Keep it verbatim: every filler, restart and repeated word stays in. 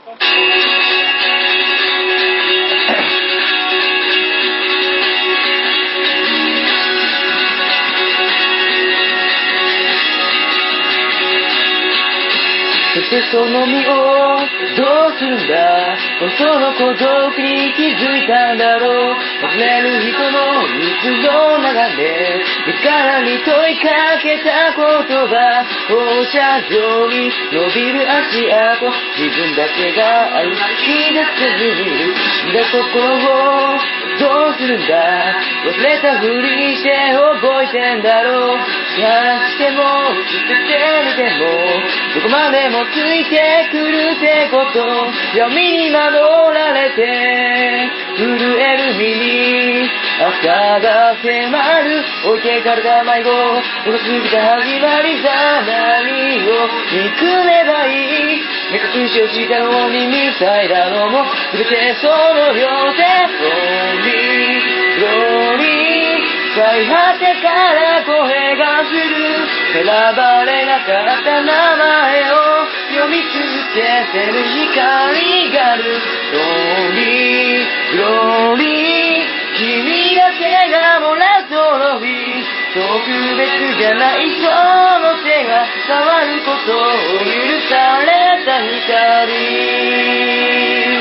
そしてその身をどうするんだ。本当の孤独に気づいたんだろう。尋ねる人の水の流れ、身からに問いかけた言葉、放射状に伸びる足跡、自分だけが歩き出せずに死んだ心をどうするんだ。忘れたふりして覚えてんだろう。話しても捨ててみてもどこまでもついてくるってこと。闇に守られて震える身に朝が迫る。置いてかれた迷子、遅すぎた始まりさ。何を見つめばいい。目隠しをしたのに見たいだのも全てそのようで Lonely Lonely 最果てから声がする。選ばれなかった名前を読み続けてる光がある。Lonely Lonely 君だけが漏れそうの日、特別じゃないその手が触ることを許された光。